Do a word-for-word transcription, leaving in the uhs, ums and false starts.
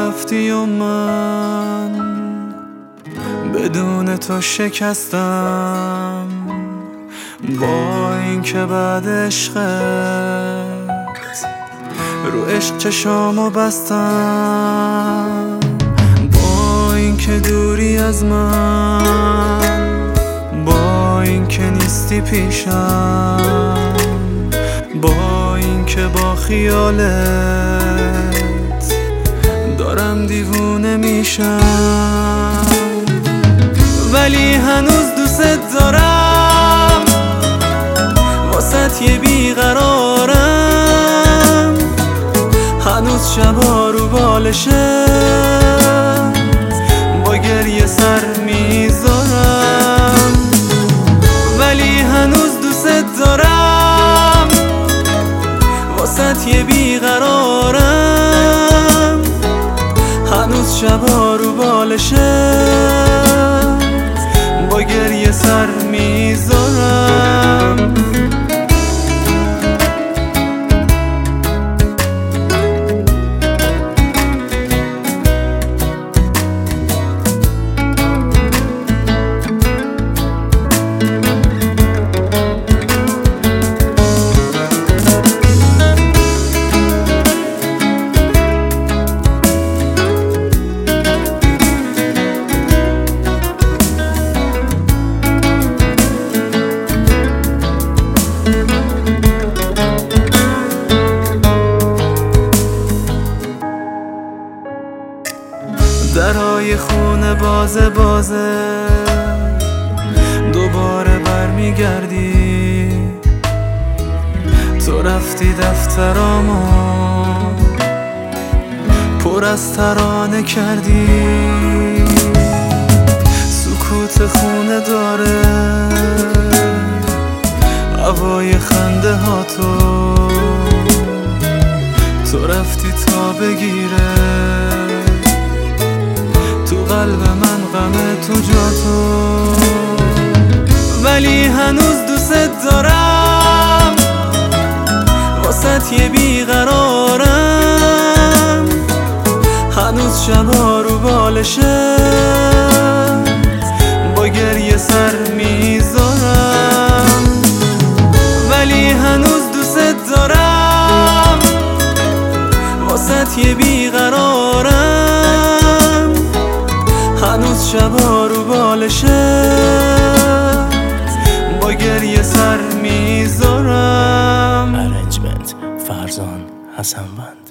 رفتی و من بدون تو شکستم، با این که بعد عشقت رو عشق چشامو بستم، با این که دوری از من، با این که نیستی پیشم، با این که با خیالت دارم دیوونه میشم، ولی هنوز دوست دارم، واسه یه بیقرارم، هنوز شبا رو بالشم با گریه سر میذارم، ولی هنوز دوست دارم، واسه یه بیقرارم، هنوز شبا رو بالشم با گریه سر میذارم. درهای خونه بازه بازه دوباره برمیگردی، تو رفتی دفترامو پر از ترانه کردی، سکوت خونه داره هوای خنده ها، تو تو رفتی تا بگیره قلب من غم تو جا تو، ولی هنوز دوست دارم، واسه یه بیقرارم، هنوز شبا رو بالشم با گریه سر میذارم، ولی هنوز دوست دارم، واسه یه بیقرارم، هنوز شبا رو بالشم با گریه سر میذارم. ارنجمنت فرزان حسنوند.